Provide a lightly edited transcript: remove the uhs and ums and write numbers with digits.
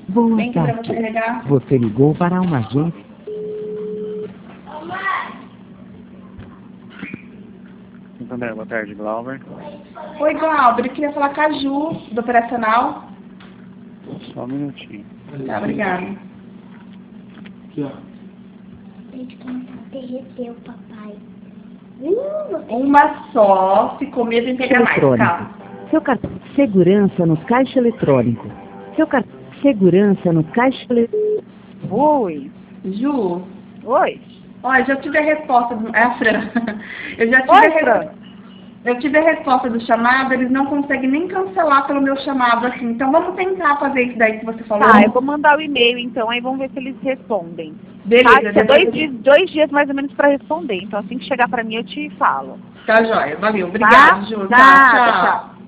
Boa Vem aqui pra tarde. você carregar. Você ligou para uma agência. Santander, boa tarde, Glauber. Oi, Glauber, eu queria falar com a Ju, do operacional. Só um minutinho. Tá, obrigada. Gente, começou a derreter o papai. Uma só, se comer, vem pegar mais, calma. Seu cartão. Segurança no caixa eletrônico. Seu cartão. Segurança no caixa eletrônico. Oi. Ju, Oi. olha, já tive a resposta do... É a Fran. Eu já tive Oi, a Fran. Eu tive a resposta do chamado, eles não conseguem nem cancelar pelo meu chamado, assim. Então vamos tentar fazer isso daí que você falou. Tá, eu vou mandar o e-mail então, aí vamos ver se eles respondem. Beleza, Tá, depois... dois dias mais ou menos para responder. Então assim que chegar para mim eu te falo. Tá, joia. Valeu. Obrigada, Tá? Ju. Nada, Tá, tchau. tchau.